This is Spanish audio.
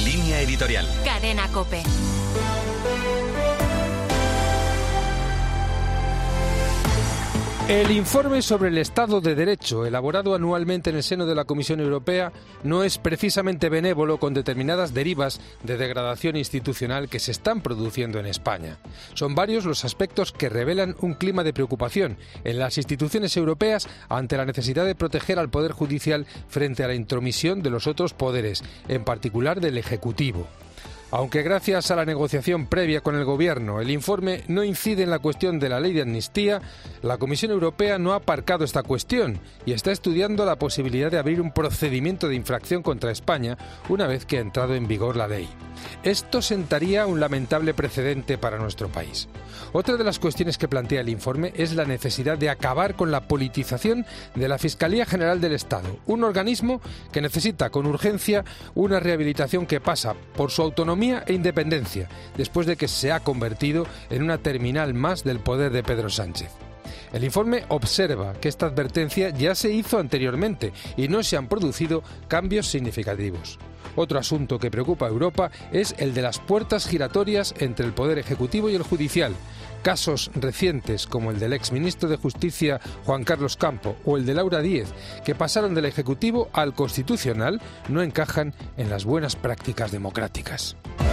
Línea editorial. Cadena COPE. El informe sobre el Estado de Derecho, elaborado anualmente en el seno de la Comisión Europea, no es precisamente benévolo con determinadas derivas de degradación institucional que se están produciendo en España. Son varios los aspectos que revelan un clima de preocupación en las instituciones europeas ante la necesidad de proteger al Poder Judicial frente a la intromisión de los otros poderes, en particular del Ejecutivo. Aunque gracias a la negociación previa con el Gobierno el informe no incide en la cuestión de la ley de amnistía, la Comisión Europea no ha aparcado esta cuestión y está estudiando la posibilidad de abrir un procedimiento de infracción contra España una vez que ha entrado en vigor la ley. Esto sentaría un lamentable precedente para nuestro país. Otra de las cuestiones que plantea el informe es la necesidad de acabar con la politización de la Fiscalía General del Estado, un organismo que necesita con urgencia una rehabilitación que pasa por su autonomía e independencia, después de que se ha convertido en una terminal más del poder de Pedro Sánchez. El informe observa que esta advertencia ya se hizo anteriormente y no se han producido cambios significativos. Otro asunto que preocupa a Europa es el de las puertas giratorias entre el Poder Ejecutivo y el Judicial. Casos recientes como el del exministro de Justicia Juan Carlos Campo o el de Laura Díez, que pasaron del Ejecutivo al Constitucional, no encajan en las buenas prácticas democráticas.